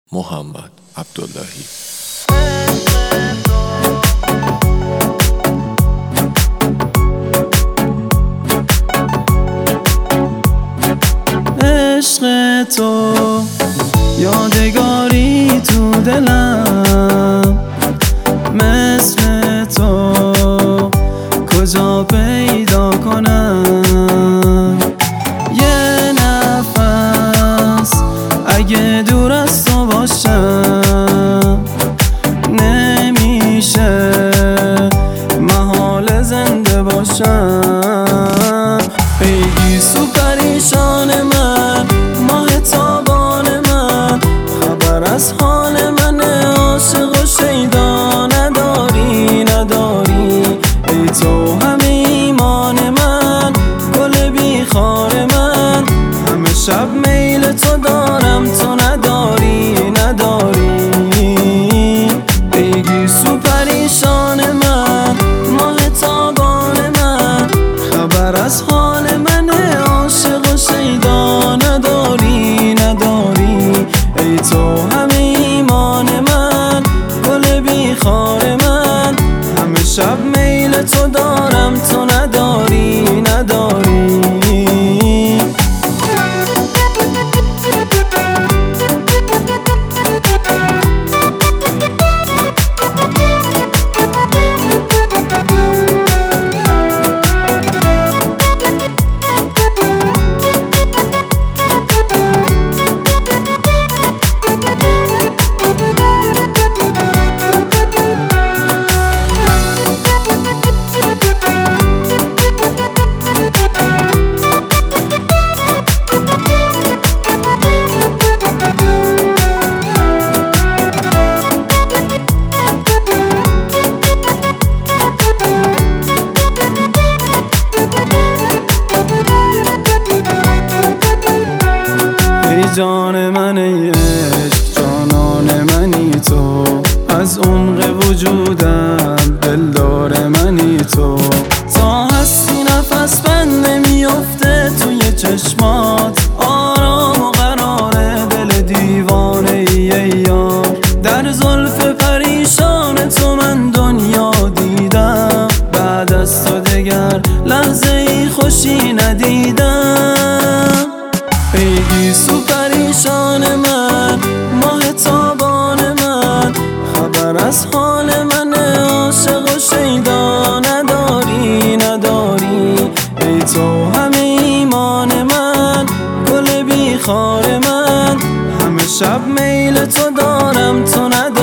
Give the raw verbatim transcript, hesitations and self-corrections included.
محمد عبداللهی. عشق تو یادگاری تو دلم، مثل تو کجا پیدا کنم؟ یه نفس اگه دور از تو باشم نمیشه محال زنده باشم. پیگی سو پریشان من، ماه تابان من، خبر از حال من عاشق و شیدا نداری نداری. ای تو همه ایمان من، گل بیخار من، همه شب میل تو دارم تو نداری نداری. پیگی سو پریشان من، ماه تابان من، خبر از حال من عاشق و شیدا نداری نداری. ای تو همه ایمان من، گل بیخار من، همه شب میل تو دارم تو نداری نداری. ای جان من، ای عشق جانان منی تو، از عمق وجودم دلدار منی تو. تا هستی نفس بند نمیفته توی چشمات، آرام و قرار دل دیوانه ای, ای یار. در زلف پریشان تو من دنیا دیدم، بعد از تو دگر لحظه ای خوشی ندیدم. پیگی سو پریشان من، ماه تابان من، خبر از حال من عاشق و شیدا نداری نداری. ای تو همه ایمان من، گل بیخار من، همه شب میل تو دارم تو نداری.